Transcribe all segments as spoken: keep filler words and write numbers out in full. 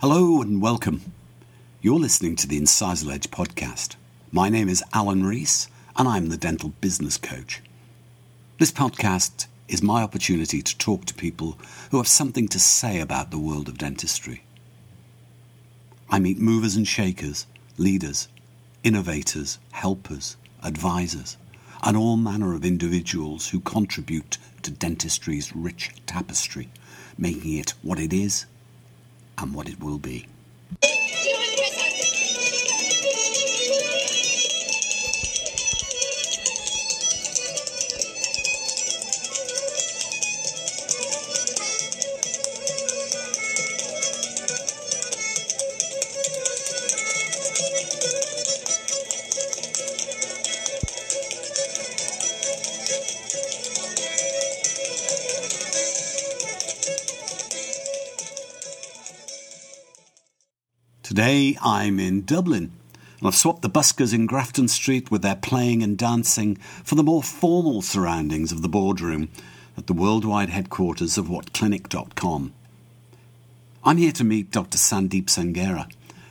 Hello and welcome. You're listening to the Incisal Edge podcast. My name is Alan Rees and I'm the dental business coach. This podcast is my opportunity to talk to people who have something to say about the world of dentistry. I meet movers and shakers, leaders, innovators, helpers, advisors, and all manner of individuals who contribute to dentistry's rich tapestry, making it what it is and what it will be. Today I'm in Dublin, and I've swapped the buskers in Grafton Street with their playing and dancing for the more formal surroundings of the boardroom at the worldwide headquarters of what clinic dot com. I'm here to meet Doctor Sandeep Sangera.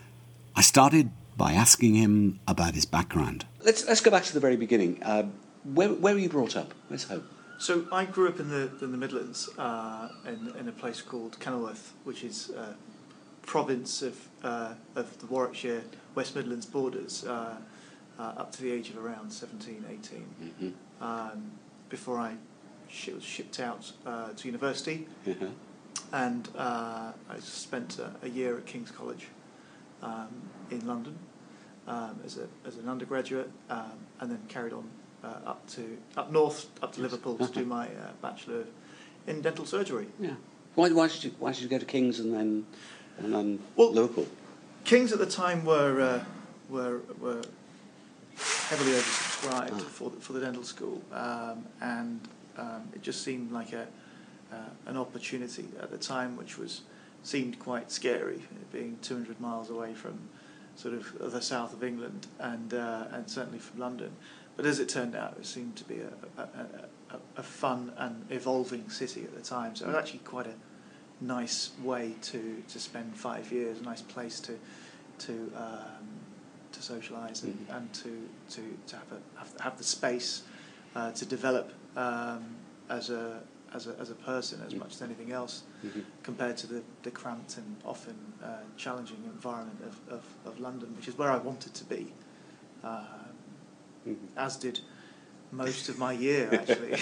I started by asking him about his background. Let's let's go back to the very beginning. Uh, where where were you brought up? Where's home? So I grew up in the in the Midlands, uh, in in a place called Kenilworth, which is uh, province of uh, of the Warwickshire West Midlands borders, uh, uh, up to the age of around seventeen, eighteen, mm-hmm. um, before I sh- was shipped out uh, to university, mm-hmm. and uh, I spent a, a year at King's College um, in London um, as a as an undergraduate, um, and then carried on uh, up to up north, up to yes. Liverpool to do my uh, bachelor in dental surgery. Yeah. Why why did you why did you go to King's and then and then well, Liverpool? King's at the time were uh, were were heavily oversubscribed ah. for the, for the dental school, um, and um, it just seemed like a uh, an opportunity at the time, which was seemed quite scary, being two hundred miles away from sort of the south of England and uh, and certainly from London. But as it turned out, it seemed to be a a, a, a fun and evolving city at the time. So it was actually quite a nice way to, to spend five years, a nice place to to um, to socialise and, mm-hmm. and to to, to have, a, have have the space uh, to develop um, as a as a as a person as mm-hmm. much as anything else, mm-hmm. compared to the, the cramped and often uh, challenging environment of, of, of London, which is where I wanted to be, uh, mm-hmm. as did most of my year, actually.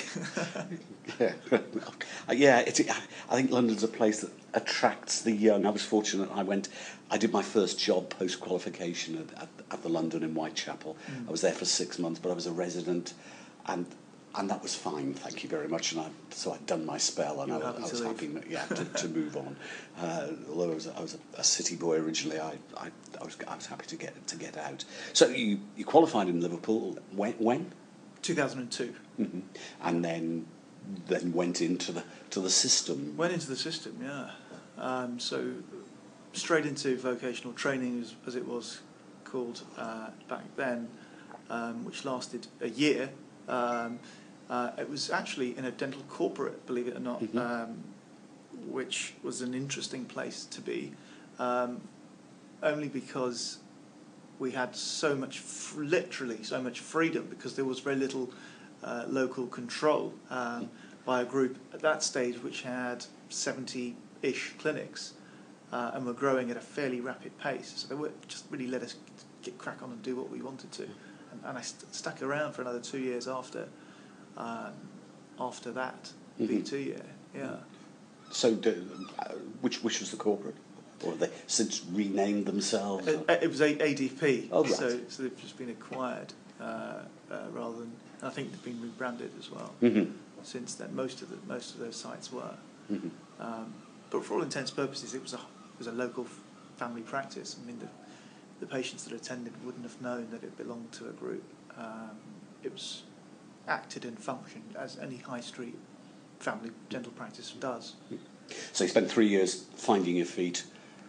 yeah, yeah. It's, I think London's a place that attracts the young. I was fortunate. I went. I did my first job post qualification at, at, at the London in Whitechapel. Mm. I was there for six months, but I was a resident, and and that was fine. Thank you very much. And I so I'd done my spell, and I, I was happy. Yeah, to, to move on. Uh, although I was, I was a, a city boy originally, I, I I was I was happy to get to get out. So you you qualified in Liverpool when when? two thousand two. Mm-hmm. And then then went into the to the system. Went into the system, yeah. Um, so straight into vocational training, as, as it was called uh, back then, um, which lasted a year. Um, uh, it was actually in a dental corporate, believe it or not, mm-hmm. um, which was an interesting place to be, um, only because we had so much, literally so much freedom, because there was very little uh, local control um, by a group at that stage which had seventy-ish clinics uh, and were growing at a fairly rapid pace. So they were just really let us get crack on and do what we wanted to. And, and I st- stuck around for another two years after um, after that mm-hmm. B two year. Yeah. So, do, uh, which which was the corporate? Or have they since renamed themselves? It, it was A D P, oh, right. so, so they've just been acquired uh, uh, rather than. I think they've been rebranded as well mm-hmm. since then. Most of the most of those sites were, mm-hmm. um, but for all intents and purposes, it was a it was a local f- family practice. I mean, the the patients that attended wouldn't have known that it belonged to a group. Um, it was acted and functioned as any high street family dental practice does. So you spent three years finding your feet,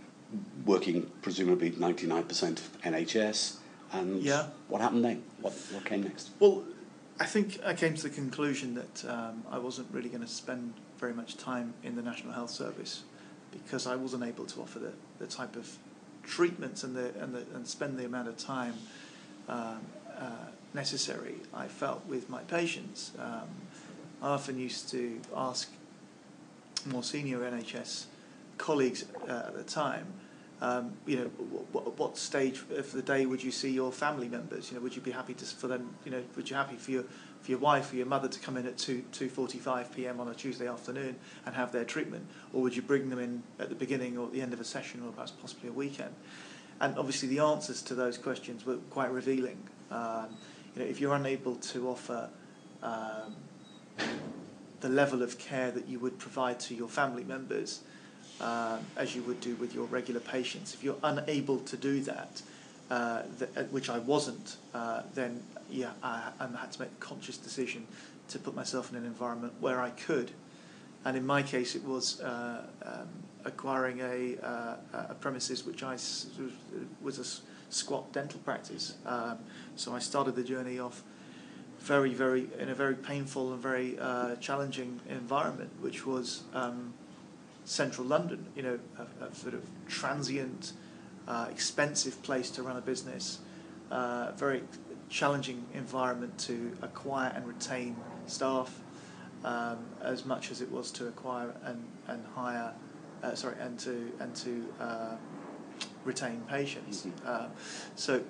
working presumably ninety-nine percent N H S, and yeah. what happened then? What what came next? Well, I think I came to the conclusion that um, I wasn't really going to spend very much time in the National Health Service because I wasn't able to offer the, the type of treatments and the and the and spend the amount of time um, uh, necessary I felt with my patients. Um, I often used to ask more senior N H S colleagues uh, at the time, um, you know, what, what stage of the day would you see your family members? You know, would you be happy to for them? You know, would you happy for your for your wife or your mother to come in at two two forty five p.m. on a Tuesday afternoon and have their treatment, or would you bring them in at the beginning or at the end of a session, or perhaps possibly a weekend? And obviously, the answers to those questions were quite revealing. Um, you know, if you're unable to offer um, the level of care that you would provide to your family members, um, as you would do with your regular patients, if you're unable to do that, uh, th- which I wasn't, uh, then yeah, I, I had to make a conscious decision to put myself in an environment where I could. And in my case, it was uh, um, acquiring a, uh, a premises which I s- was a s- squat dental practice. Um, so I started the journey off very, very in a very painful and very uh, challenging environment, which was um, central London. You know, a, a sort of transient, uh, expensive place to run a business. Uh, very challenging environment to acquire and retain staff, um, as much as it was to acquire and and hire, uh, sorry, and to and to uh, retain patients. Mm-hmm. Uh, so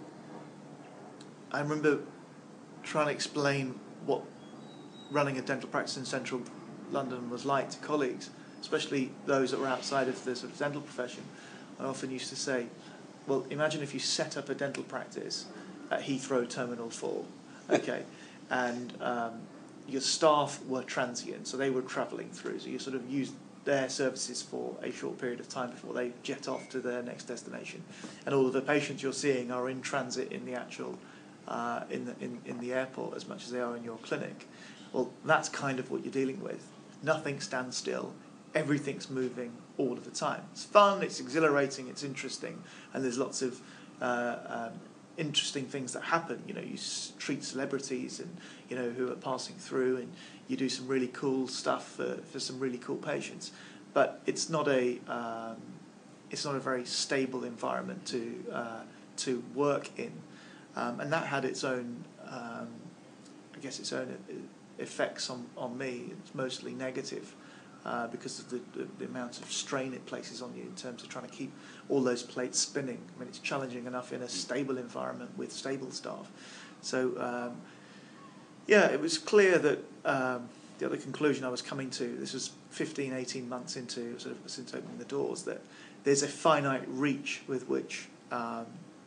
I remember trying to explain what running a dental practice in central London was like to colleagues, especially those that were outside of the sort of dental profession. I often used to say, well, imagine if you set up a dental practice at Heathrow Terminal four, okay, and um, your staff were transient, so they were travelling through, so you sort of used their services for a short period of time before they jet off to their next destination, and all of the patients you're seeing are in transit in the actual Uh, in the in, in the airport as much as they are in your clinic. Well, that's kind of what you're dealing with. Nothing stands still. Everything's moving all of the time. It's fun, it's exhilarating, it's interesting, and there's lots of uh, um, interesting things that happen. You know, you s- treat celebrities and you know who are passing through, and you do some really cool stuff for, for some really cool patients. But it's not a um, it's not a very stable environment to uh, to work in. Um, and that had its own, um, I guess, its own effects on, on me. It's mostly negative uh, because of the, the, the amount of strain it places on you in terms of trying to keep all those plates spinning. I mean, it's challenging enough in a stable environment with stable staff. So, um, yeah, it was clear that um, the other conclusion I was coming to, this was fifteen, eighteen months into sort of since opening the doors, that there's a finite reach with which Um,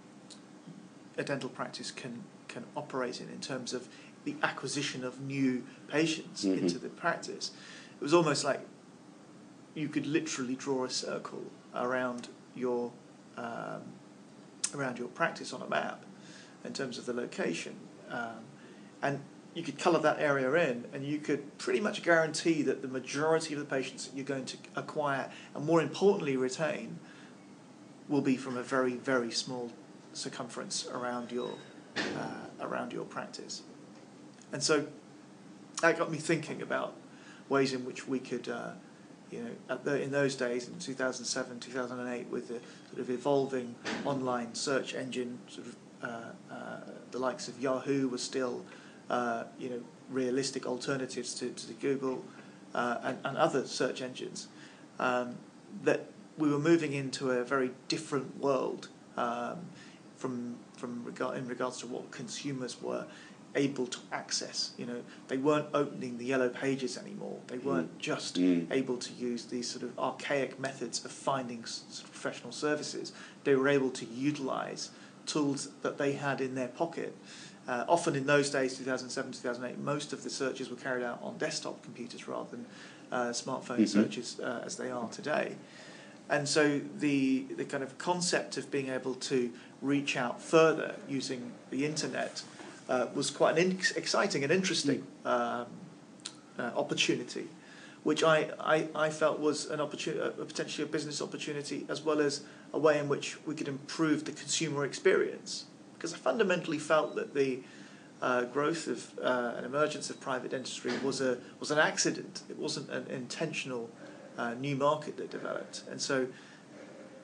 a dental practice can can operate in in terms of the acquisition of new patients mm-hmm. into the practice. It was almost like you could literally draw a circle around your um, around your practice on a map in terms of the location, um, and you could colour that area in, and you could pretty much guarantee that the majority of the patients that you're going to acquire and, more importantly, retain will be from a very, very small circumference around your uh, around your practice. And so that got me thinking about ways in which we could, uh, you know, at the, in those days, in two thousand seven, two thousand eight, with the sort of evolving online search engine, sort of uh, uh, the likes of Yahoo was still, uh, you know, realistic alternatives to, to the Google uh, and, and other search engines, um, that we were moving into a very different world um, from from regard in regards to what consumers were able to access. You know, they weren't opening the yellow pages anymore. They weren't mm. just mm. able to use these sort of archaic methods of finding sort of professional services. They were able to utilize tools that they had in their pocket. Uh, often in those days, two thousand seven, two thousand eight, most of the searches were carried out on desktop computers rather than uh, smartphone mm-hmm. searches uh, as they are today. And so the the kind of concept of being able to reach out further using the internet uh, was quite an in- exciting and interesting um, uh, opportunity, which I, I, I felt was an opportunity, a potentially a business opportunity, as well as a way in which we could improve the consumer experience. Because I fundamentally felt that the uh, growth of uh, an emergence of private dentistry was a was an accident. It wasn't an intentional Uh, new market that developed. And so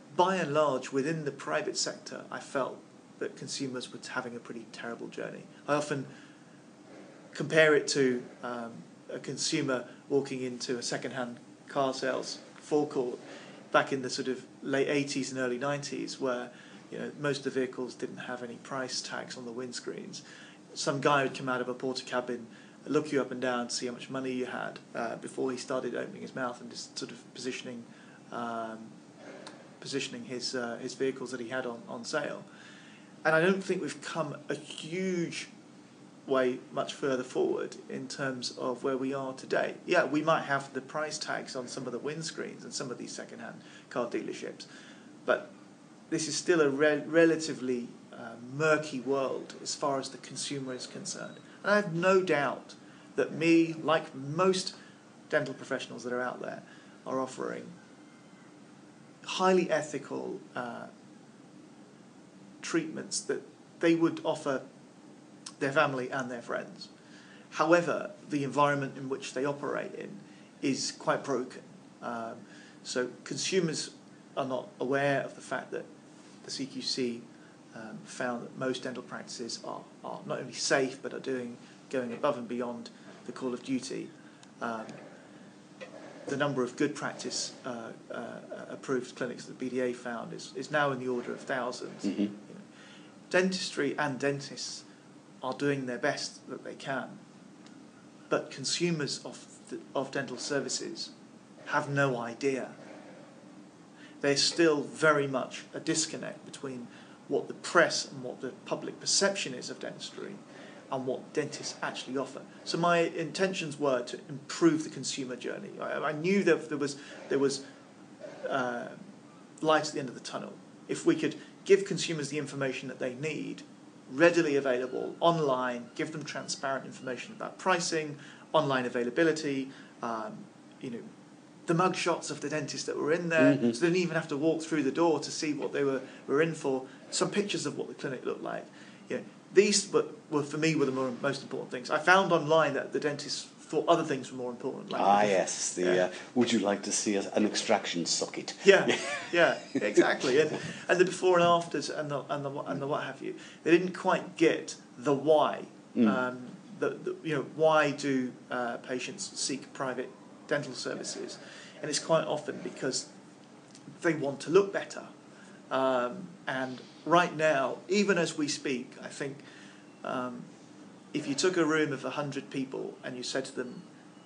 by and large, within the private sector, I felt that consumers were having a pretty terrible journey. I often compare it to um, a consumer walking into a second-hand car sales forecourt back in the sort of late eighties and early nineties, where you know most of the vehicles didn't have any price tags on the windscreens. Some guy would come out of a porter cabin, look you up and down, see how much money you had uh, before he started opening his mouth and just sort of positioning um, positioning his uh, his vehicles that he had on, on sale. And I don't think we've come a huge way much further forward in terms of where we are today. Yeah, we might have the price tags on some of the windscreens and some of these second-hand car dealerships, but this is still a re- relatively uh, murky world as far as the consumer is concerned. And I have no doubt that me, like most dental professionals that are out there, are offering highly ethical uh, treatments that they would offer their family and their friends. However, the environment in which they operate in is quite broken. Um, so consumers are not aware of the fact that the C Q C um, found that most dental practices are, are not only safe but are doing going above and beyond the call of duty. Um, the number of good practice uh, uh, approved clinics that the B D A found is, is now in the order of thousands. Mm-hmm. You know, dentistry and dentists are doing their best that they can, but consumers of the, of dental services have no idea. There's still very much a disconnect between what the press and what the public perception is of dentistry and what dentists actually offer. So my intentions were to improve the consumer journey. I, I knew that there was there was uh, light at the end of the tunnel. If we could give consumers the information that they need, readily available online, give them transparent information about pricing, online availability, um, you know, the mug shots of the dentists that were in there, mm-hmm. so they didn't even have to walk through the door to see what they were, were in for, some pictures of what the clinic looked like. You know, these were, were, for me, were the more, most important things. I found online that the dentists thought other things were more important. Like ah, the, yes. The yeah. uh, would you like to see a, an extraction socket? Yeah, yeah, exactly. And and the before and afters and the and the and the what have you. They didn't quite get the why. Mm. Um, the, the you know why do uh, patients seek private dental services? And it's quite often because they want to look better. Um, and right now, even as we speak, I think um, if you took a room of a hundred people and you said to them,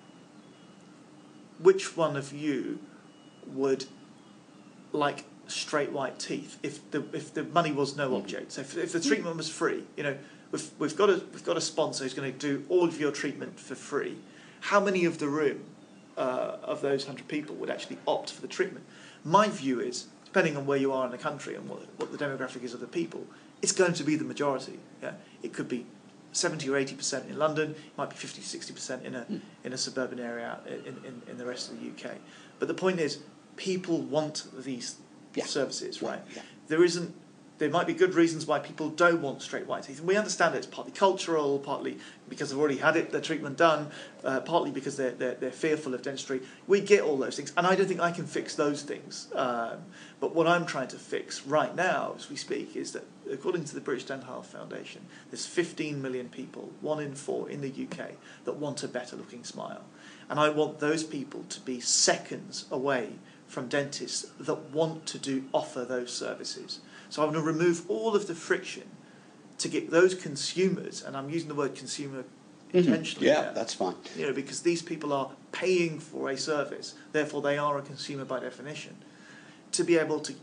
which one of you would like straight white teeth if the if the money was no object? So if, if the treatment was free, you know, we've we've got a we've got a sponsor who's going to do all of your treatment for free. How many of the room uh, of those hundred people would actually opt for the treatment? My view is, depending on where you are in the country and what what the demographic is of the people, it's going to be the majority. Yeah, it could be seventy or eighty percent in London. It might be fifty, sixty percent in a mm. in a suburban area in, in, in the rest of the U K. But the point is, people want these yeah. services, right? Yeah. There isn't. There might be good reasons why people don't want straight white teeth, and we understand that it's partly cultural, partly because they've already had it, their treatment done, uh, partly because they're, they're they're fearful of dentistry. We get all those things, and I don't think I can fix those things. Um, but what I'm trying to fix right now, as we speak, is that according to the British Dental Health Foundation, there's fifteen million people, one in four in the U K, that want a better-looking smile, and I want those people to be seconds away from dentists that want to do offer those services. So I want to remove all of the friction to get those consumers, and I'm using the word consumer intentionally. Mm-hmm. Yeah, there, that's fine. You know, because these people are paying for a service, therefore they are a consumer by definition, to be able to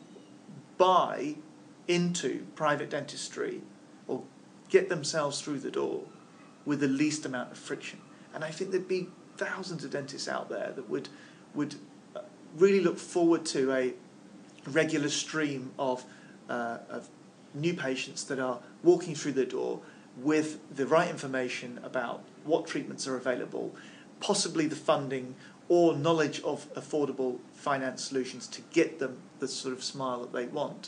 buy into private dentistry or get themselves through the door with the least amount of friction. And I think there'd be thousands of dentists out there that would would really look forward to a regular stream of uh, of new patients that are walking through the door with the right information about what treatments are available, possibly the funding or knowledge of affordable finance solutions to get them the sort of smile that they want.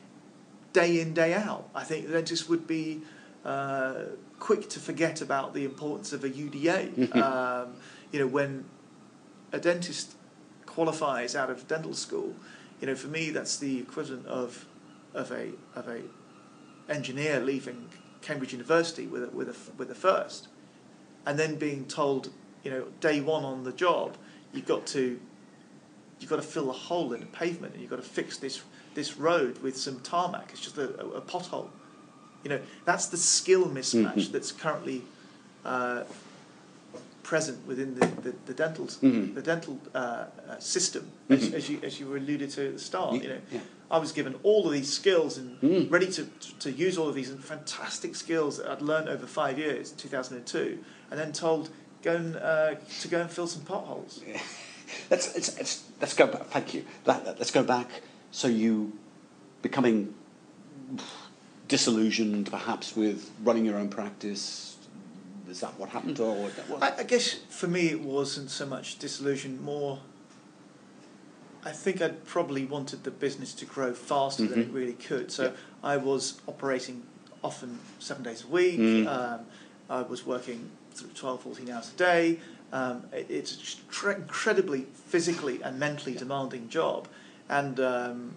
Day in, day out, I think the dentist would be uh, quick to forget about the importance of a U D A. um, you know, when a dentist qualifies out of dental school, You know, for me, that's the equivalent of of a of a engineer leaving Cambridge University with a, with a with a first, and then being told, you know, day one on the job, you've got to you've got to fill a hole in the pavement, and you've got to fix this this road with some tarmac. It's just a, a, a pothole. You know, that's the skill mismatch mm-hmm. that's currently uh, present within the, the, the dental mm-hmm. the dental uh, uh, system, as, mm-hmm. as you as you alluded to at the start. You know, yeah. I was given all of these skills and mm. ready to to use all of these fantastic skills that I'd learned over five years in two thousand two, and then told go and uh, to go and fill some potholes. Yeah. Let's, let's let's let's go back. Thank you. That, let's go back. So you becoming disillusioned, perhaps, with running your own practice. Is that what happened, or what? I, I guess for me it wasn't so much disillusion. More, I think I'd probably wanted the business to grow faster mm-hmm. than it really could. So yeah. I was operating often seven days a week. Mm. Um, I was working sort of twelve, fourteen hours a day. Um, it, it's an incredibly physically and mentally yeah. demanding job, and um,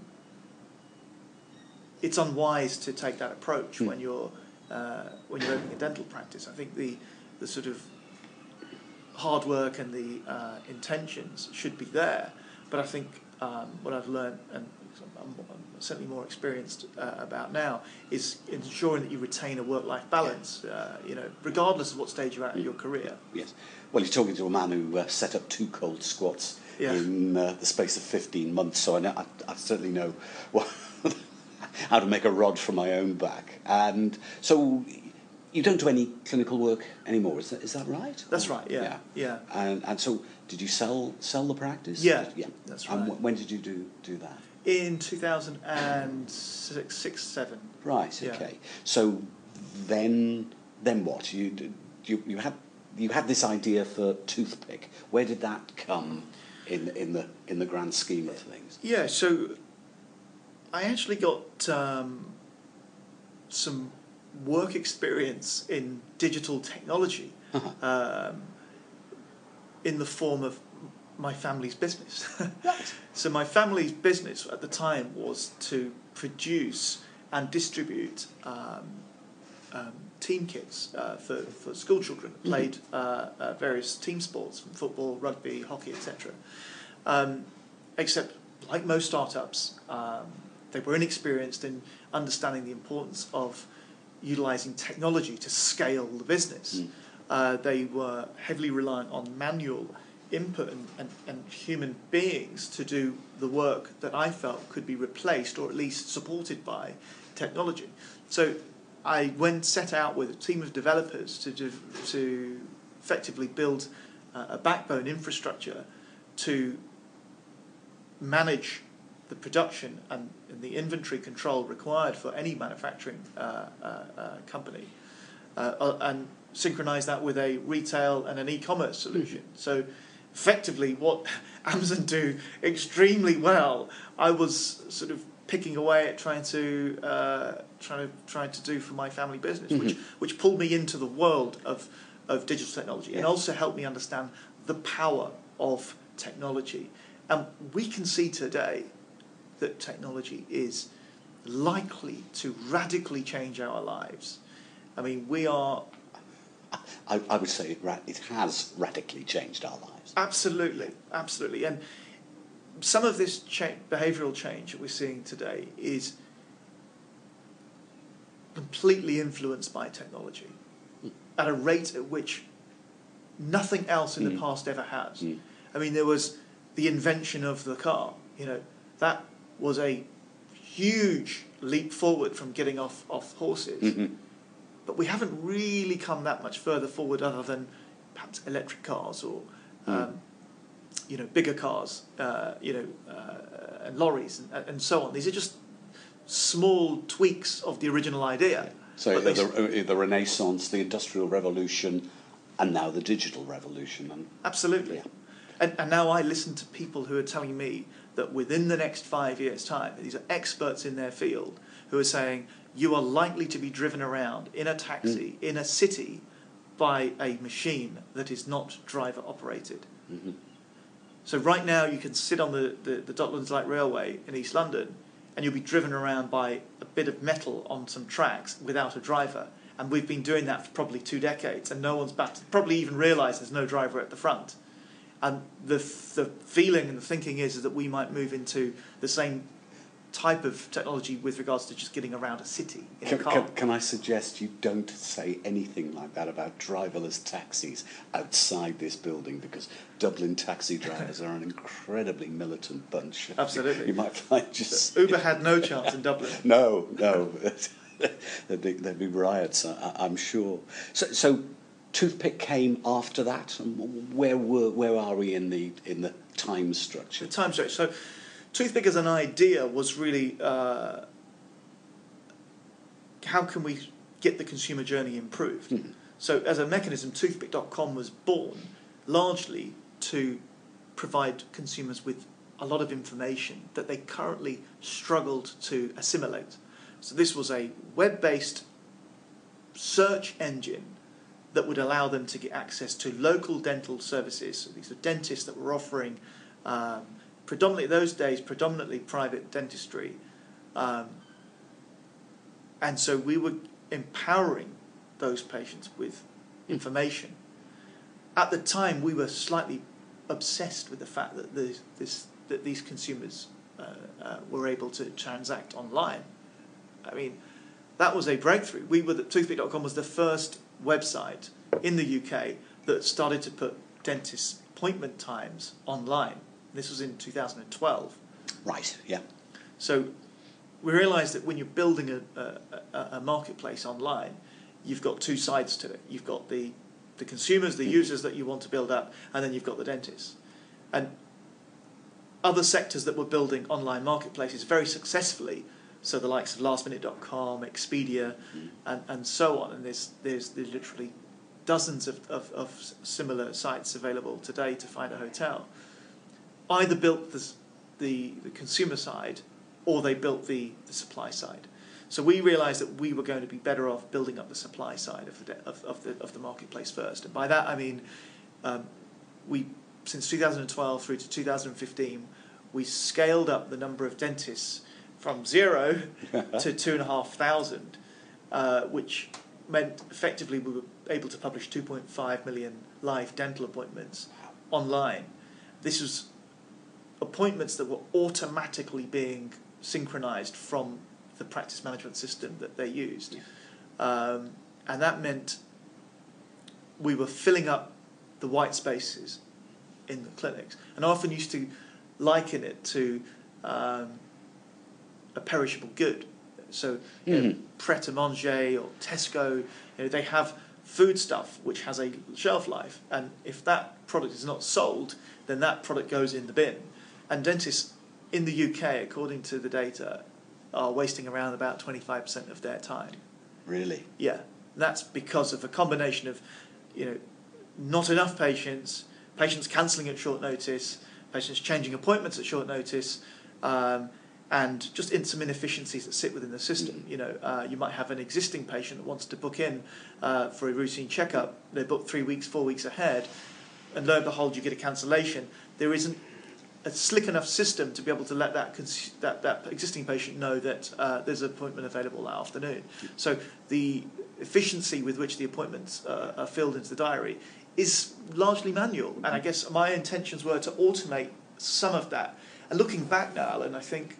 it's unwise to take that approach mm. when you're uh, when you're opening a dental practice. I think the the sort of hard work and the uh, intentions should be there, but I think um, what I've learned, and I'm, I'm certainly more experienced uh, about now, is ensuring that you retain a work-life balance. Uh, you know, regardless of what stage you're at in your career. Yes. Well, you're talking to a man who uh, set up two cold squats yeah. in uh, the space of fifteen months, so I, know, I, I certainly know what, how to make a rod for my own back. And so you don't do any clinical work anymore, is that, is that right? That's or, right, yeah. yeah. yeah. And, and so did you sell sell the practice? Yeah, yeah. that's right. And w- when did you do, do that? In two thousand six, seven. Right, yeah. okay. So then then what? You, you, you had... You had this idea for Toothpick. Where did that come in in the in the grand scheme of things? Yeah, so I actually got um, some work experience in digital technology uh-huh. um, in the form of my family's business. Right. So my family's business at the time was to produce and distribute um, um, team kits uh, for, for school children who played mm-hmm. uh, uh, various team sports, from football, rugby, hockey, et cetera. Um, except, like most startups, um, they were inexperienced in understanding the importance of utilising technology to scale the business. Mm. Uh, they were heavily reliant on manual input and, and, and human beings to do the work that I felt could be replaced or at least supported by technology. So I went set out with a team of developers to do, to effectively build uh, a backbone infrastructure to manage the production and, and the inventory control required for any manufacturing uh, uh, uh, company, uh, and synchronize that with a retail and an e-commerce solution. So effectively what Amazon do extremely well, I was sort of picking away at trying to uh, trying to trying to do for my family business, mm-hmm. which which pulled me into the world of of digital technology, yes. and also helped me understand the power of technology. And we can see today that technology is likely to radically change our lives. I mean, we are. I, I would say it, ra- it has radically changed our lives. Absolutely, absolutely, and some of this cha- behavioural change that we're seeing today is completely influenced by technology mm. at a rate at which nothing else in mm. the past ever has. Mm. I mean, there was the invention of the car. You know, that was a huge leap forward from getting off, off horses. Mm-hmm. But we haven't really come that much further forward other than perhaps electric cars or mm. um, you know, bigger cars, uh, you know, uh, and lorries and, and so on. These are just small tweaks of the original idea. Yeah. So the, the, the Renaissance, the Industrial Revolution, and now the digital revolution. And absolutely. Yeah. And, and now I listen to people who are telling me that within the next five years' time, these are experts in their field, who are saying you are likely to be driven around in a taxi mm. in a city by a machine that is not driver operated. Mm-hmm. So right now you can sit on the, the, the Docklands Light Railway in East London and you'll be driven around by a bit of metal on some tracks without a driver. And we've been doing that for probably two decades and no one's bat- probably even realised there's no driver at the front. And the the feeling and the thinking is, is that we might move into the same type of technology with regards to just getting around a city in can, a car. Can, can I suggest you don't say anything like that about driverless taxis outside this building, because Dublin taxi drivers are an incredibly militant bunch. Absolutely. You might find just... Uber had no chance in Dublin. No, no. there'd, be, there'd be riots, I, I'm sure. So... so Toothpick came after that. Where were where are we in the in the time structure? The time structure. So, Toothpick as an idea was really uh, how can we get the consumer journey improved? Mm-hmm. So, as a mechanism, toothpick dot com was born largely to provide consumers with a lot of information that they currently struggled to assimilate. So, this was a web-based search engine that would allow them to get access to local dental services. So these are dentists that were offering, um, predominantly those days, predominantly private dentistry. Um, and so we were empowering those patients with information. At the time, we were slightly obsessed with the fact that, this, this, that these consumers uh, uh, were able to transact online. I mean, that was a breakthrough. We were toothpick dot com was the first website in the U K that started to put dentist appointment times online. This was in two thousand twelve. Right, yeah. So we realised that when you're building a, a, a marketplace online, you've got two sides to it. You've got the, the consumers, the users that you want to build up, and then you've got the dentists. And other sectors that were building online marketplaces very successfully, so the likes of last minute dot com, Expedia, mm. and, and so on. And there's, there's, there's literally dozens of, of, of similar sites available today to find a hotel. Either built the, the, the consumer side or they built the, the supply side. So we realised that we were going to be better off building up the supply side of the, of, of the, of the marketplace first. And by that I mean, um, we since two thousand twelve through to two thousand fifteen, we scaled up the number of dentists from zero to two and a half thousand, uh, which meant effectively we were able to publish two point five million live dental appointments online. This was appointments that were automatically being synchronized from the practice management system that they used. Um, and that meant we were filling up the white spaces in the clinics. And I often used to liken it to um, a perishable good. So you mm-hmm. know, Pret-a-Manger or Tesco, you know, they have food stuff which has a shelf life, and if that product is not sold, then that product goes in the bin. And dentists in the U K, according to the data, are wasting around about twenty-five percent of their time. Really? Yeah. And that's because of a combination of, you know, not enough patients, patients cancelling at short notice, patients changing appointments at short notice, um, and just in some inefficiencies that sit within the system. Mm-hmm. You know, uh, you might have an existing patient that wants to book in uh, for a routine checkup. They book three weeks, four weeks ahead, and lo and behold, you get a cancellation. There isn't a slick enough system to be able to let that cons- that, that existing patient know that uh, there's an appointment available that afternoon. So the efficiency with which the appointments uh, are filled into the diary is largely manual. And I guess my intentions were to automate some of that. And looking back now, Alan, I think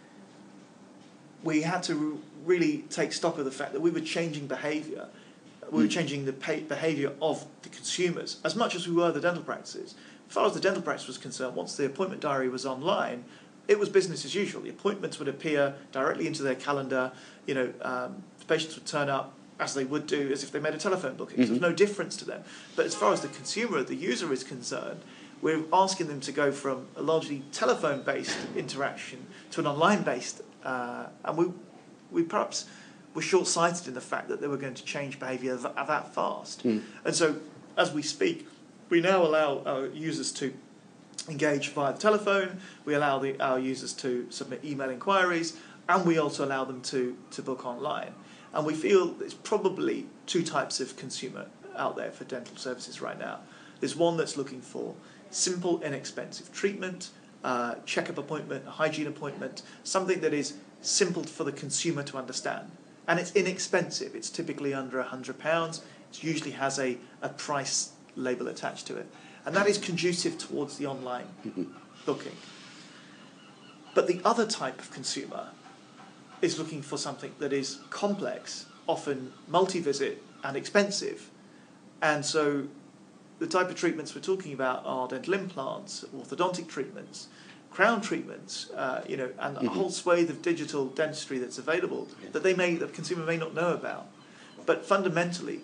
we had to really take stock of the fact that we were changing behaviour. We were changing the pay- behaviour of the consumers as much as we were the dental practices. As far as the dental practice was concerned, once the appointment diary was online, it was business as usual. The appointments would appear directly into their calendar. You know, um, the patients would turn up as they would do as if they made a telephone booking. Mm-hmm. There's no difference to them. But as far as the consumer, the user is concerned, we're asking them to go from a largely telephone-based interaction to an online-based, uh, and we we perhaps were short-sighted in the fact that they were going to change behaviour that, that fast. Mm. And so, as we speak, we now allow our users to engage via the telephone, we allow the, our users to submit email inquiries, and we also allow them to, to book online. And we feel there's probably two types of consumer out there for dental services right now. There's one that's looking for simple, inexpensive treatment, uh, checkup appointment, hygiene appointment, something that is simple for the consumer to understand. And it's inexpensive. It's typically under one hundred pounds. It usually has a, a price label attached to it. And that is conducive towards the online booking. But the other type of consumer is looking for something that is complex, often multi-visit and expensive. And so the type of treatments we're talking about are dental implants, orthodontic treatments, crown treatments, uh, you know, and mm-hmm. a whole swathe of digital dentistry that's available yeah. that they may, the consumer may not know about. But fundamentally,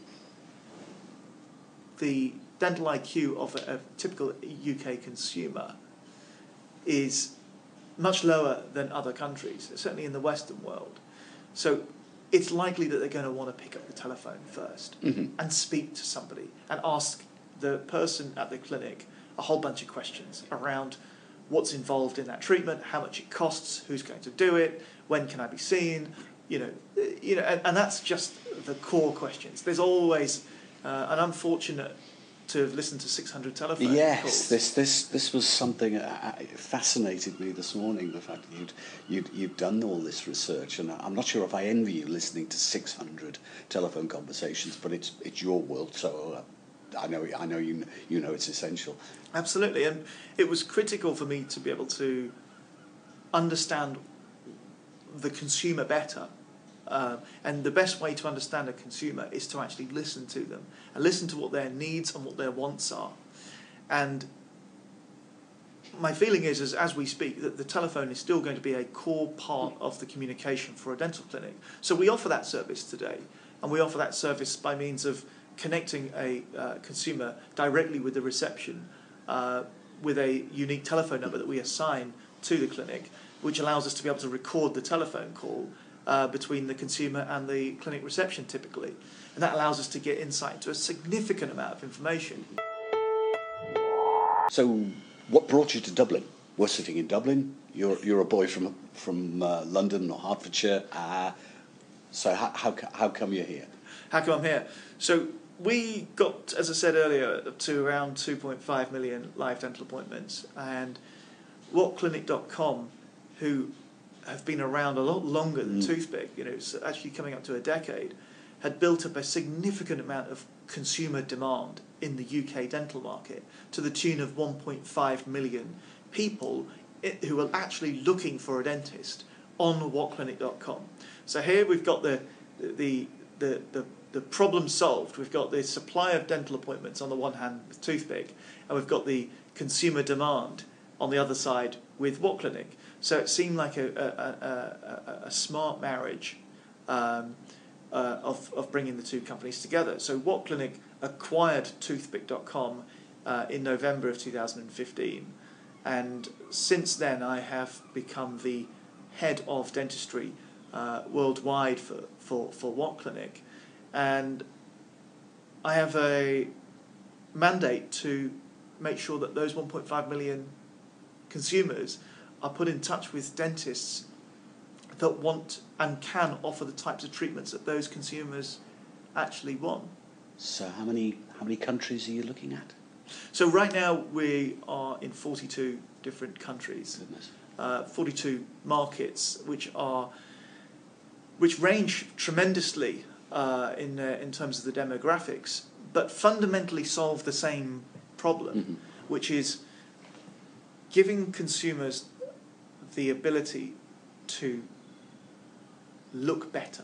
the dental I Q of a, a typical U K consumer is much lower than other countries, certainly in the Western world. So it's likely that they're going to want to pick up the telephone first mm-hmm. and speak to somebody and ask the person at the clinic a whole bunch of questions around what's involved in that treatment, how much it costs, who's going to do it, when can I be seen, you know, you know, and, and that's just the core questions. There's always, uh, and I'm fortunate to have listened to six hundred telephone yes, calls. this this this was something that fascinated me this morning. The fact that you'd you'd you'd done all this research, and I'm not sure if I envy you listening to six hundred telephone conversations, but it's it's your world, so. Uh, I know, I know you, you know it's essential. Absolutely, and it was critical for me to be able to understand the consumer better. Uh, and the best way to understand a consumer is to actually listen to them and listen to what their needs and what their wants are. And my feeling is, is as we speak, that the telephone is still going to be a core part of the communication for a dental clinic. So we offer that service today, and we offer that service by means of connecting a uh, consumer directly with the reception uh, with a unique telephone number that we assign to the clinic, which allows us to be able to record the telephone call uh, between the consumer and the clinic reception typically. And that allows us to get insight into a significant amount of information. So what brought you to Dublin? We're sitting in Dublin. You're you're a boy from from uh, London or Hertfordshire. Uh, so how, how how come you're here? How come I'm here? So we got, as I said earlier, up to around two point five million live dental appointments, and what clinic dot com, who have been around a lot longer than mm. Toothpick, you know, it's actually coming up to a decade, had built up a significant amount of consumer demand in the U K dental market to the tune of one point five million people who are actually looking for a dentist on what clinic dot com. So here we've got the the the the the problem solved. We've got the supply of dental appointments on the one hand with Toothpick, and we've got the consumer demand on the other side with What Clinic. So it seemed like a a, a, a, a smart marriage um, uh, of of bringing the two companies together. So What Clinic acquired Toothpick dot com uh, in November of two thousand fifteen, and since then I have become the head of dentistry uh, worldwide for for for What Clinic. And I have a mandate to make sure that those one point five million consumers are put in touch with dentists that want and can offer the types of treatments that those consumers actually want. So how many how many countries are you looking at? So right now we are in forty-two different countries, Goodness. Uh, forty-two markets, which are which range tremendously. Uh, in uh, in terms of the demographics, but fundamentally solve the same problem, mm-hmm. which is giving consumers the ability to look better.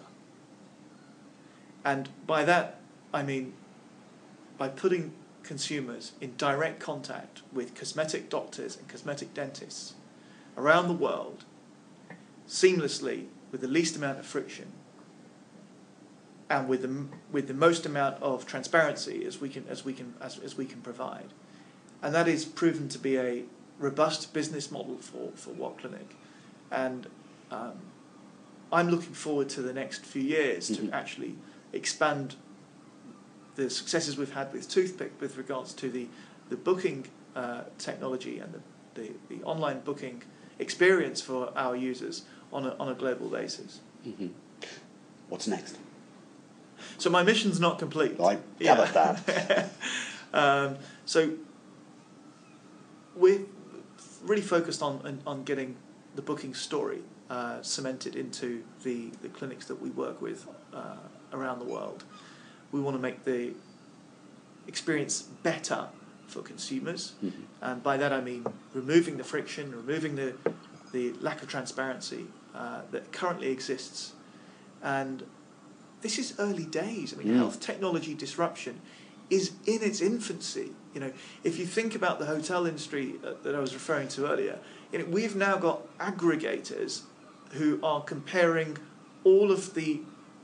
And by that, I mean by putting consumers in direct contact with cosmetic doctors and cosmetic dentists around the world, seamlessly, with the least amount of friction, and with the with the most amount of transparency as we can as we can as, as we can provide, and that is proven to be a robust business model for for What Clinic, and um, I'm looking forward to the next few years mm-hmm. to actually expand the successes we've had with Toothpick with regards to the the booking uh, technology and the, the the online booking experience for our users on a on a global basis. Mm-hmm. What's next? So my mission's not complete. I gathered yeah. that. um, so we're really focused on on, on getting the booking story uh, cemented into the, the clinics that we work with uh, around the world. We want to make the experience better for consumers, mm-hmm. and by that I mean removing the friction, removing the the lack of transparency uh, that currently exists. And this is early days. I mean, mm. health technology disruption is in its infancy. You know, if you think about the hotel industry uh, that I was referring to earlier, you know, we've now got aggregators who are comparing all of the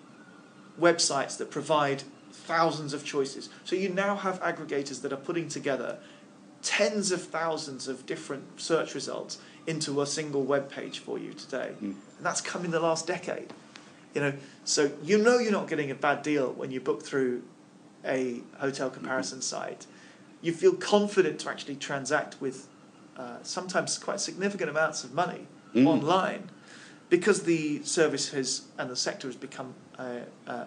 websites that provide thousands of choices. So you now have aggregators that are putting together tens of thousands of different search results into a single web page for you today. Mm. And that's come in the last decade. You know, so you know you're not getting a bad deal when you book through a hotel comparison mm-hmm. site. You feel confident to actually transact with uh, sometimes quite significant amounts of money mm. online, because the service has and the sector has become uh, uh,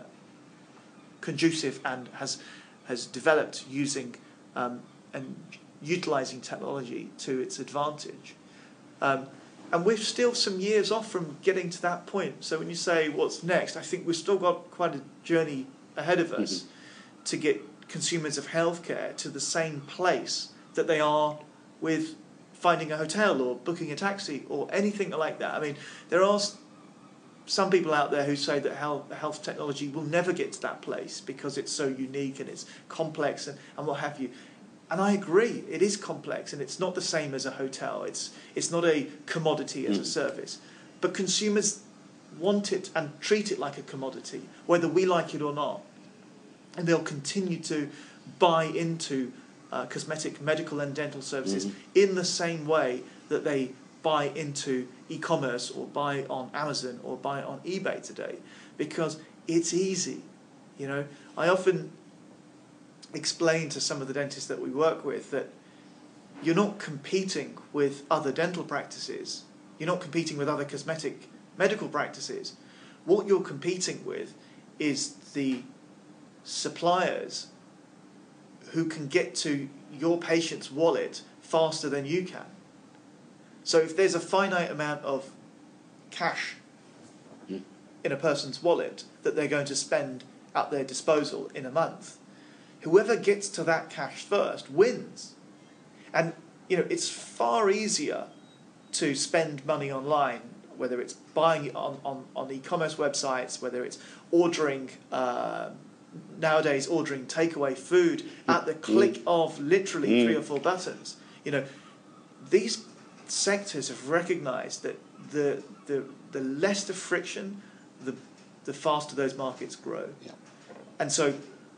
conducive and has has developed using um, and utilising technology to its advantage. Um, and we're still some years off from getting to that point. So when you say what's next, I think we've still got quite a journey ahead of us mm-hmm. to get consumers of healthcare to the same place that they are with finding a hotel or booking a taxi or anything like that. I mean, there are some people out there who say that health, health technology will never get to that place because it's so unique and it's complex and, and what have you. And I agree, it is complex and it's not the same as a hotel. It's it's not a commodity as mm. a service. But consumers want it and treat it like a commodity, whether we like it or not. And they'll continue to buy into uh, cosmetic, medical and dental services mm-hmm. in the same way that they buy into e-commerce or buy on Amazon or buy on eBay today, because it's easy. You know, I often explain to some of the dentists that we work with that you're not competing with other dental practices, you're not competing with other cosmetic medical practices. What you're competing with is the suppliers who can get to your patient's wallet faster than you can. So if there's a finite amount of cash mm. in a person's wallet that they're going to spend at their disposal in a month, whoever gets to that cash first wins. And you know, it's far easier to spend money online, whether it's buying it on, on, on e-commerce websites, whether it's ordering, uh, nowadays ordering takeaway food at the click mm. of literally mm. three or four buttons. You know, these sectors have recognised that the, the the less the friction, the the faster those markets grow. Yeah. And so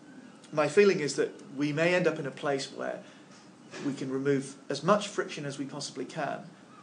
my feeling is that we may end up in a place where we can remove as much friction as we possibly can,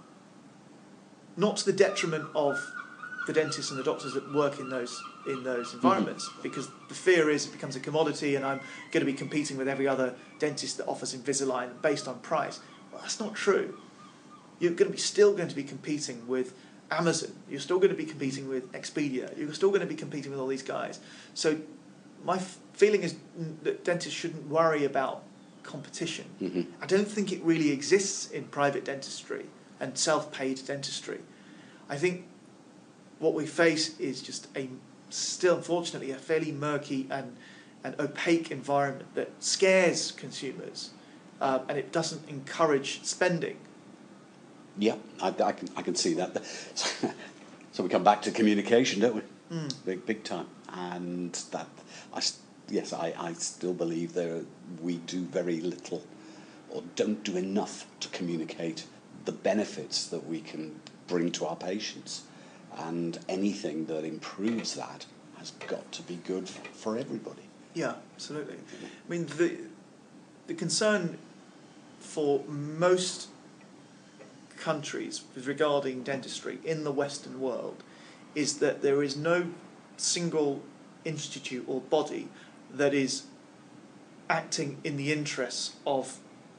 not to the detriment of the dentists and the doctors that work in those in those environments, mm-hmm. because the fear is it becomes a commodity and I'm going to be competing with every other dentist that offers Invisalign based on price. Well, that's not true. You're going to be still going to be competing with Amazon. You're still going to be competing with Expedia. You're still going to be competing with all these guys. So my f- feeling is that dentists shouldn't worry about competition. Mm-hmm. I don't think it really exists in private dentistry and self-paid dentistry. I think what we face is just a still, unfortunately, a fairly murky and, and opaque environment that scares consumers, uh, and it doesn't encourage spending. Yeah, I, I can I can see that. So we come back to communication, don't we? Mm. Big big time, and that I yes I, I still believe there we do very little, or don't do enough to communicate the benefits that we can bring to our patients, and anything that improves that has got to be good for everybody. Yeah, absolutely. I mean the the concern for most countries with regarding dentistry in the Western world is that there is no single institute or body that is acting in the interests of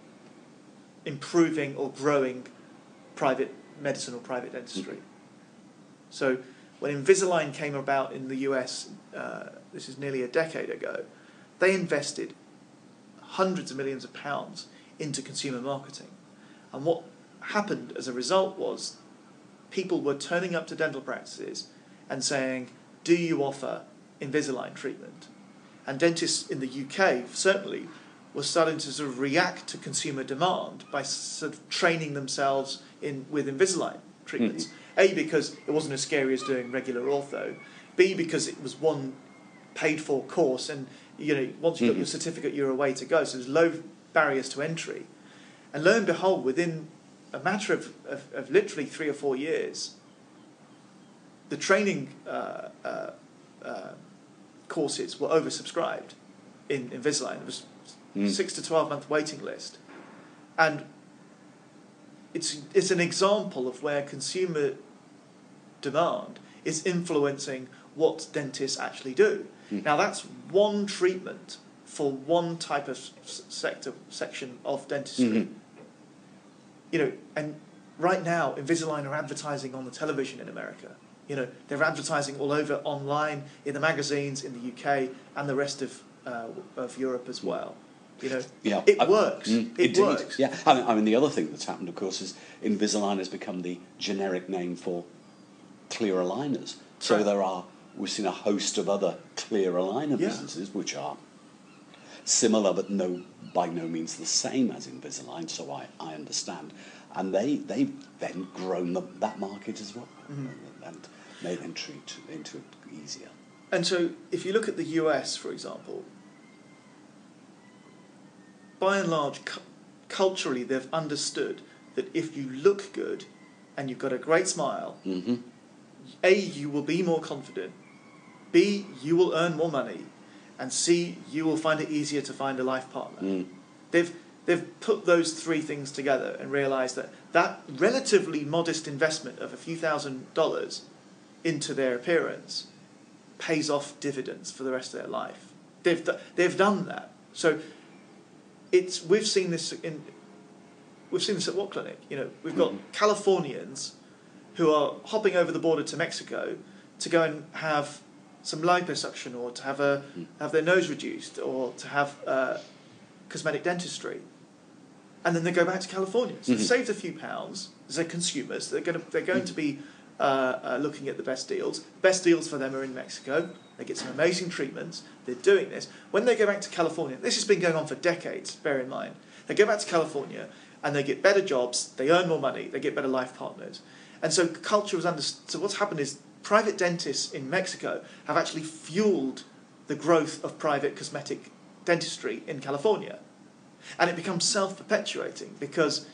improving or growing private medicine or private dentistry. Mm-hmm. So when Invisalign came about in the U S, uh, this is nearly a decade ago, they invested hundreds of millions of pounds into consumer marketing. And what happened as a result was people were turning up to dental practices and saying, do you offer Invisalign treatment? And dentists in the U K certainly were starting to sort of react to consumer demand by sort of training themselves in with Invisalign treatments. Mm-hmm. A, because it wasn't as scary as doing regular ortho. B, because it was one paid-for course, and you know once you got mm-hmm. your certificate, you're away to go. So there's low barriers to entry. And lo and behold, within a matter of, of, of literally three or four years, the training uh, uh, uh, courses were oversubscribed in Invisalign. It was mm. six to twelve month waiting list, and it's it's an example of where consumer demand is influencing what dentists actually do. Mm. Now that's one treatment for one type of sector section of dentistry. Mm-hmm. You know, and right now Invisalign are advertising on the television in America. You know, they're advertising all over online, in the magazines, in the U K, and the rest of uh, of Europe as well. You know, yeah, it I, works. Mm, it indeed. works. Yeah, I mean, I mean, the other thing that's happened, of course, is Invisalign has become the generic name for clear aligners. So right. there are, we've seen a host of other clear aligner yeah. businesses which are similar, but no, by no means the same as Invisalign. So I, I understand, and they they've then grown the, that market as well. Mm-hmm. And, made entry to, into it easier. And so if you look at the U S, for example, by and large, cu- culturally, they've understood that if you look good and you've got a great smile, mm-hmm. A, you will be more confident, B, you will earn more money, and C, you will find it easier to find a life partner. Mm. They've They've put those three things together and realised that that relatively modest investment of a few thousand dollars into their appearance pays off dividends for the rest of their life. They've they've done that. So it's we've seen this in we've seen this at What Clinic. You know, we've got mm-hmm. Californians who are hopping over the border to Mexico to go and have some liposuction, or to have a mm. have their nose reduced, or to have uh, cosmetic dentistry, and then they go back to California. So mm-hmm. they've saved a few pounds. They're consumers. They're going to they're going mm-hmm. to be Uh, uh, looking at the best deals. Best deals for them are in Mexico. They get some amazing treatments. They're doing this. When they go back to California, this has been going on for decades, bear in mind. They go back to California and they get better jobs, they earn more money, they get better life partners. And so culture was understood. So what's happened is private dentists in Mexico have actually fueled the growth of private cosmetic dentistry in California. And it becomes self-perpetuating, because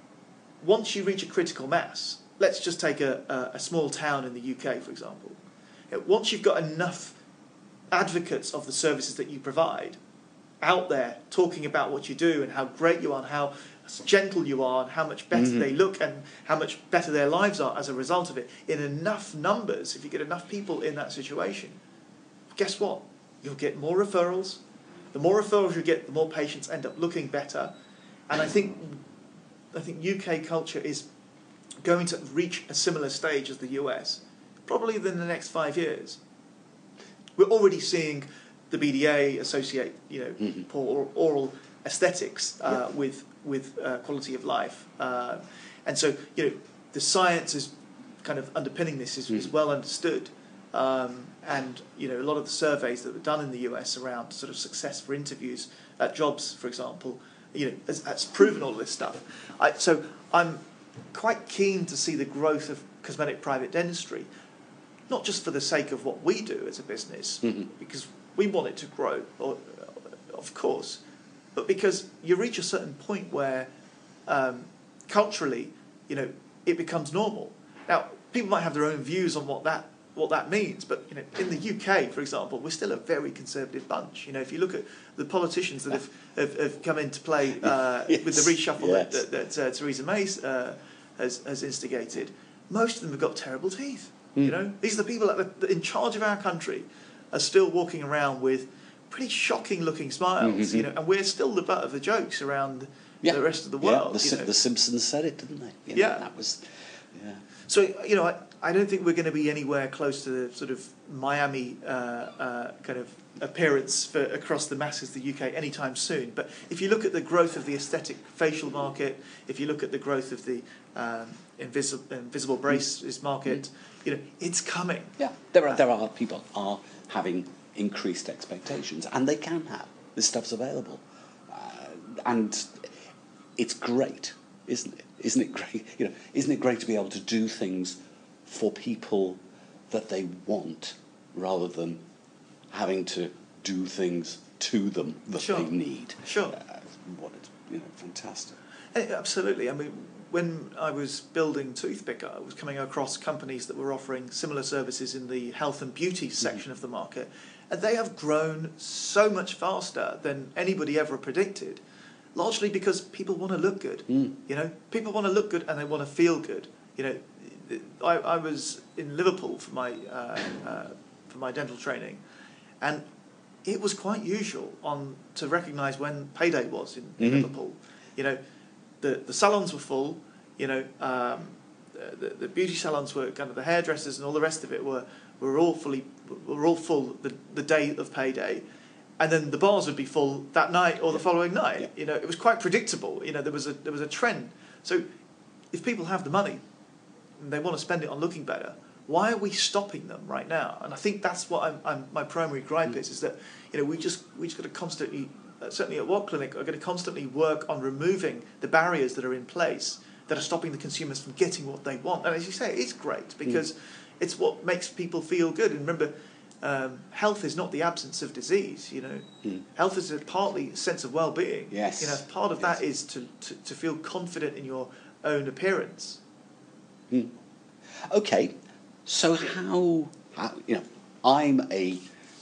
once you reach a critical mass, let's just take a, a, a small town in the U K, for example. Once you've got enough advocates of the services that you provide out there talking about what you do and how great you are and how gentle you are and how much better mm-hmm. they look and how much better their lives are as a result of it, in enough numbers, if you get enough people in that situation, guess what? You'll get more referrals. The more referrals you get, the more patients end up looking better. And I think I think U K culture is going to reach a similar stage as the U S, probably within the next five years. We're already seeing the B D A associate, you know, mm-hmm. poor oral aesthetics uh, yeah. with with uh, quality of life, uh, and so you know the science is kind of underpinning this is, mm. is well understood, um, and you know a lot of the surveys that were done in the U S around sort of success for interviews at jobs, for example, you know, has, has proven all of this stuff. I, so I'm quite keen to see the growth of cosmetic private dentistry, not just for the sake of what we do as a business, mm-hmm. because we want it to grow, or, of course, but because you reach a certain point where um, culturally, you know, it becomes normal. Now, people might have their own views on what that what that means, but you know, in the U K, for example, we're still a very conservative bunch. You know, if you look at the politicians that have have, have come into play uh, yes. with the reshuffle yes. that, that, that uh, Theresa May uh, has has instigated, most of them have got terrible teeth. Mm. You know, these are the people that are in charge of our country are still walking around with pretty shocking-looking smiles. Mm-hmm. You know, and we're still the butt of the jokes around yeah. the rest of the world. Yeah, the, you know. the Simpsons said it, didn't they? You know, yeah, that was. Yeah. So you know, I, I don't think we're going to be anywhere close to the sort of Miami uh, uh, kind of appearance for across the masses of the U K anytime soon. But if you look at the growth of the aesthetic facial market, if you look at the growth of the um, invisible invisible braces mm. market, mm. you know, it's coming. Yeah, there are there are people are having increased expectations, and they can have. This stuff's available, uh, and it's great, isn't it? Isn't it great? You know, isn't it great to be able to do things for people that they want, rather than having to do things to them that sure. they need. Sure. Uh, what it's, you know, fantastic. Absolutely. I mean, when I was building Toothpick, I was coming across companies that were offering similar services in the health and beauty section mm-hmm. of the market, and they have grown so much faster than anybody ever predicted, largely because people want to look good. Mm. You know, people want to look good and they want to feel good. You know, I, I was in Liverpool for my uh, uh, for my dental training, and it was quite usual on to recognise when payday was in, in mm-hmm. Liverpool. You know, the the salons were full. You know, um, the the beauty salons were kind of the hairdressers and all the rest of it were were all fully were all full the the day of payday, and then the bars would be full that night or the yeah. following night. Yeah. You know, it was quite predictable. You know, there was a there was a trend. So, if people have the money, and they want to spend it on looking better, why are we stopping them right now? And I think that's what I'm, I'm, my primary gripe is, is that, you know, we just we just got to constantly, uh, certainly at Watt Clinic, are going to constantly work on removing the barriers that are in place that are stopping the consumers from getting what they want. And as you say, it's great because mm. it's what makes people feel good. And remember, um, health is not the absence of disease. You know, mm. health is a partly a sense of well-being. Yes. You know, part of yes. that is to, to, to feel confident in your own appearance. Mm. Okay. So how, how, you know, I'm a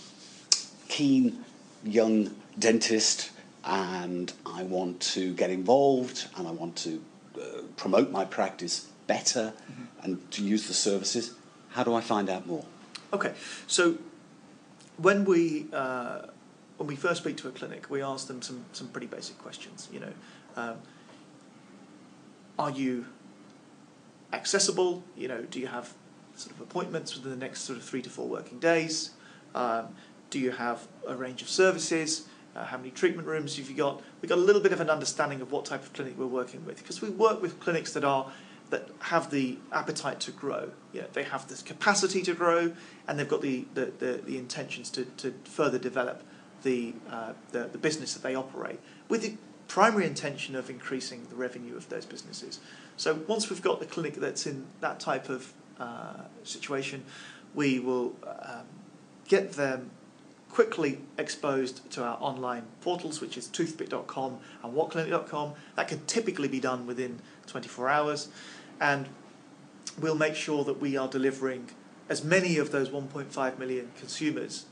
keen young dentist and I want to get involved and I want to uh, promote my practice better mm-hmm. and to use the services. How do I find out more? Okay, so when we uh, when we first speak to a clinic, we ask them some, some pretty basic questions. You know, um, are you accessible? You know, do you have sort of appointments within the next sort of three to four working days? Um, do you have a range of services? Uh, how many treatment rooms have you got? We've got a little bit of an understanding of what type of clinic we're working with, because we work with clinics that are that have the appetite to grow. You know, they have this capacity to grow, and they've got the the, the, the intentions to, to further develop the, uh, the the business that they operate, with the primary intention of increasing the revenue of those businesses. So once we've got the clinic that's in that type of Uh, situation, we will um, get them quickly exposed to our online portals, which is toothpick dot com and watt clinic dot com. That can typically be done within twenty-four hours, and we'll make sure that we are delivering as many of those one point five million consumers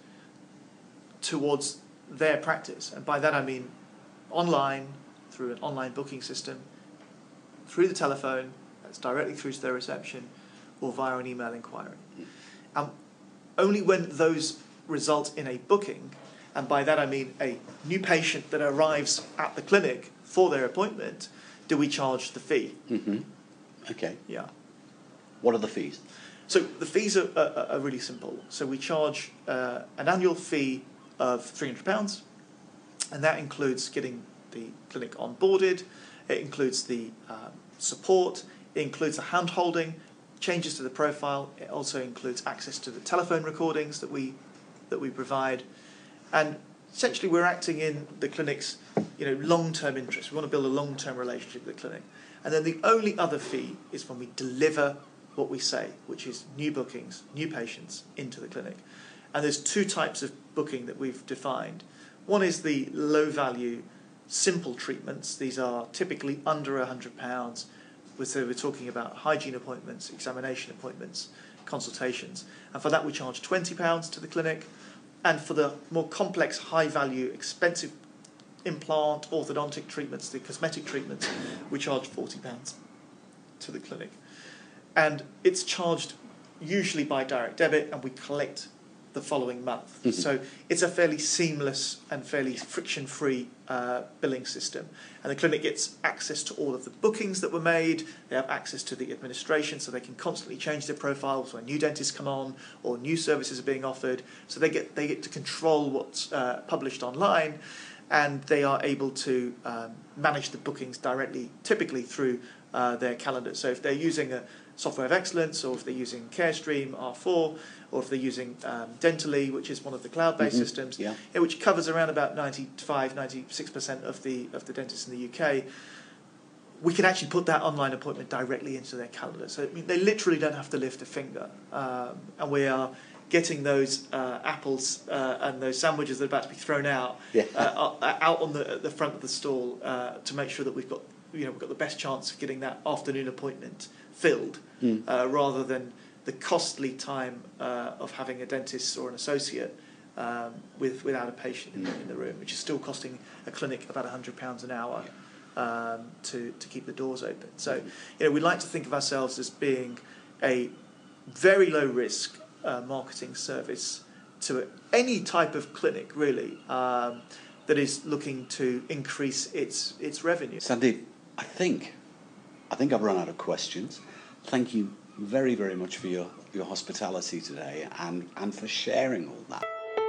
towards their practice. And by that I mean online, through an online booking system, through the telephone, that's directly through to their reception, or via an email inquiry. Um, only when those result in a booking, and by that I mean a new patient that arrives at the clinic for their appointment, do we charge the fee. Mm-hmm. Okay. Yeah. What are the fees? So the fees are, are, are really simple. So we charge uh, an annual fee of three hundred pounds, and that includes getting the clinic onboarded, it includes the um, support, it includes the hand-holding, changes to the profile. It also includes access to the telephone recordings that we that we provide, and essentially we're acting in the clinic's you know long-term interest. We want to build a long-term relationship with the clinic, and then the only other fee is when we deliver what we say, which is new bookings, new patients into the clinic. And there's two types of booking that we've defined. One is the low-value, simple treatments. These are typically under one hundred pounds. So we're talking about hygiene appointments, examination appointments, consultations. And for that we charge twenty pounds to the clinic. And for the more complex, high-value, expensive implant, orthodontic treatments, the cosmetic treatments, we charge forty pounds to the clinic. And it's charged usually by direct debit, and we collect the following month. Mm-hmm. So it's a fairly seamless and fairly friction-free uh, billing system. And the clinic gets access to all of the bookings that were made. They have access to the administration, so they can constantly change their profiles when new dentists come on or new services are being offered. So they get they get to control what's uh, published online, and they are able to um, manage the bookings directly, typically through uh, their calendar. So if they're using a Software of Excellence, or if they're using CareStream R four, or if they're using um, Dentally, which is one of the cloud-based mm-hmm. systems, yeah. yeah, which covers around about ninety-five, ninety-six percent of the of the dentists in the U K, we can actually put that online appointment directly into their calendar. So I mean, they literally don't have to lift a finger, um, and we are getting those uh, apples uh, and those sandwiches that are about to be thrown out yeah. uh, out on the the front of the stall uh, to make sure that we've got you know we've got the best chance of getting that afternoon appointment filled, mm. uh, rather than the costly time uh, of having a dentist or an associate um, with without a patient in, mm. the, in the room, which is still costing a clinic about one hundred pounds an hour yeah. um, to, to keep the doors open. So, you know, we like to think of ourselves as being a very low risk uh, marketing service to any type of clinic, really, um, that is looking to increase its its revenue. Sandeep, I think I think I've run out of questions. Thank you very, very much for your, your hospitality today and, and for sharing all that.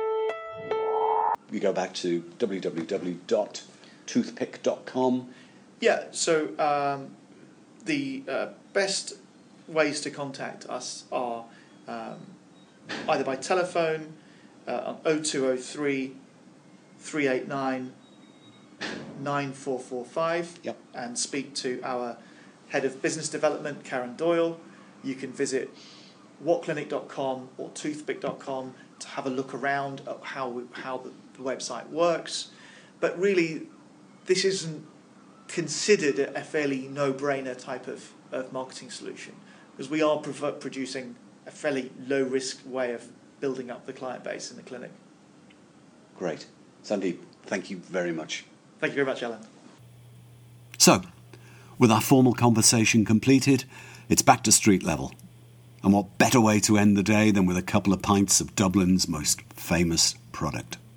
We go back to w w w dot toothpick dot com. Yeah, so um, the uh, best ways to contact us are um, either by telephone uh, on oh two oh three, three eight nine, nine four four five yep. and speak to our Head of Business Development, Karen Doyle. You can visit what clinic dot com or toothpick dot com to have a look around at how we, how the, the website works. But really, this isn't considered a fairly no-brainer type of, of marketing solution, because we are pro- producing a fairly low-risk way of building up the client base in the clinic. Great. Sandeep, thank you very much. Thank you very much, Alan. So, with our formal conversation completed, it's back to street level. And what better way to end the day than with a couple of pints of Dublin's most famous product?